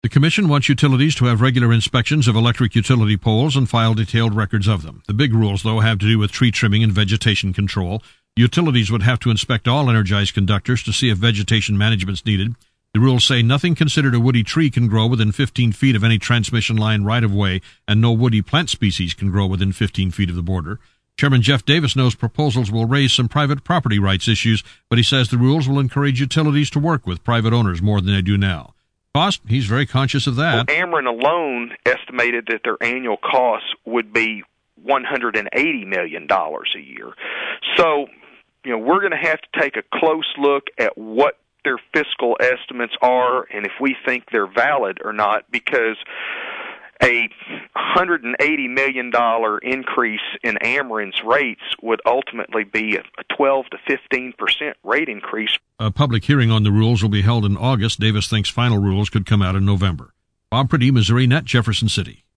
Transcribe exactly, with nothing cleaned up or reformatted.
The Commission wants utilities to have regular inspections of electric utility poles and file detailed records of them. The big rules, though, have to do with tree trimming and vegetation control. Utilities would have to inspect all energized conductors to see if vegetation management is needed. The rules say nothing considered a woody tree can grow within fifteen feet of any transmission line right-of-way, and no woody plant species can grow within fifteen feet of the border. Chairman Jeff Davis knows proposals will raise some private property rights issues, but he says the rules will encourage utilities to work with private owners more than they do now. Cost, he's very conscious of that. Well, Ameren alone estimated that their annual costs would be one hundred eighty million dollars a year. So, you know, we're going to have to take a close look at what their fiscal estimates are and if we think they're valid or not, because a one hundred eighty million dollars increase in Ameren's rates would ultimately be a twelve to fifteen percent rate increase. A public hearing on the rules will be held in August. Davis thinks final rules could come out in November. Bob Priddy, Missouri Net, Jefferson City.